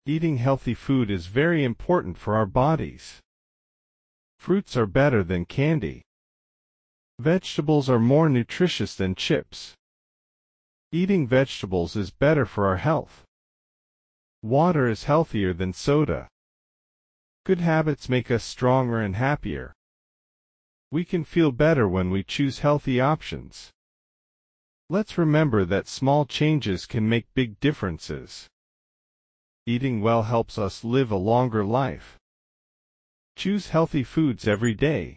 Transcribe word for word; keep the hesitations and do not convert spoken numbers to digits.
Eating healthy food is very important for our bodies. Fruits are better than candy. Vegetables are more nutritious than chips. Eating vegetables is better for our health. Water is healthier than soda. Good habits make us stronger and happier. We can feel better when we choose healthy options. Let's remember that small changes can make big differences. Eating well helps us live a longer life. Choose healthy foods every day.